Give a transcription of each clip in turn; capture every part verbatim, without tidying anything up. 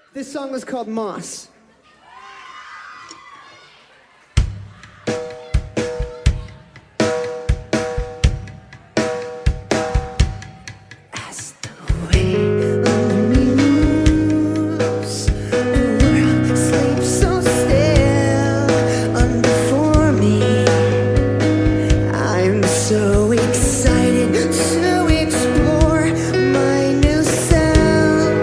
This song is called Moss. As the weight of me moves, the world sleeps so still under me. I'm so excited to explore my new self,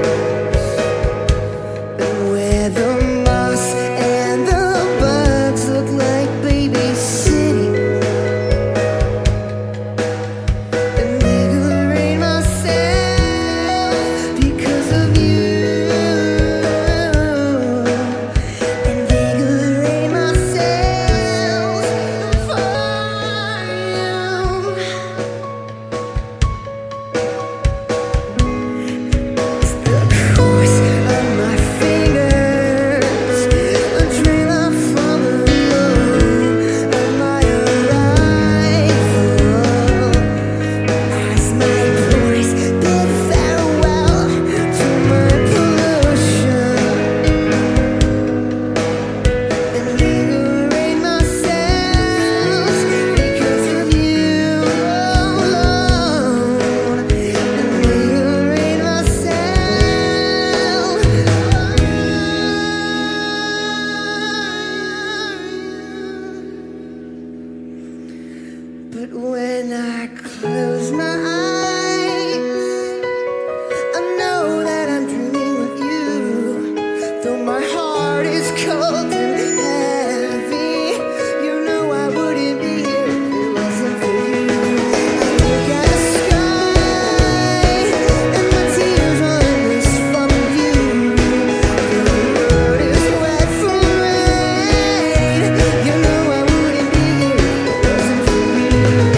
and where the moss and the bugs look like babysitting, and invigorate myself because of you, invigorate myself for you. The course of my fingers, a trail I follow of my arrival, as my voice bid farewell to my pollution, invigorate myself because of you alone, invigorate myself. But when I close my eyes, I know that I'm dreaming with you, though my heart is cold and heavy. You know I wouldn't be here if it wasn't for you. I look at the sky and my tears are endless from you. The road is wet from rain. You know I wouldn't be here if it wasn't for you.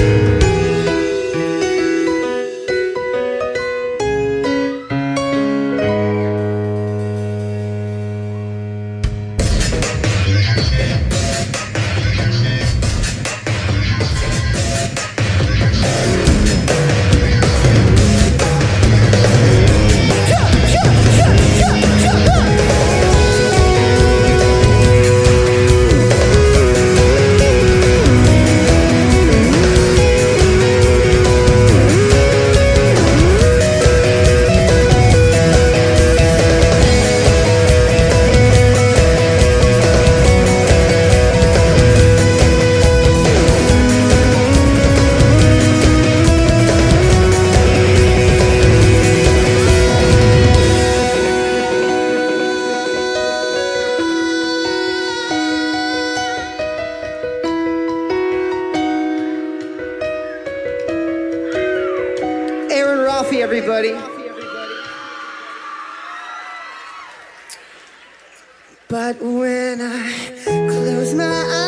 Aaron Raffi, everybody. But when I close my eyes,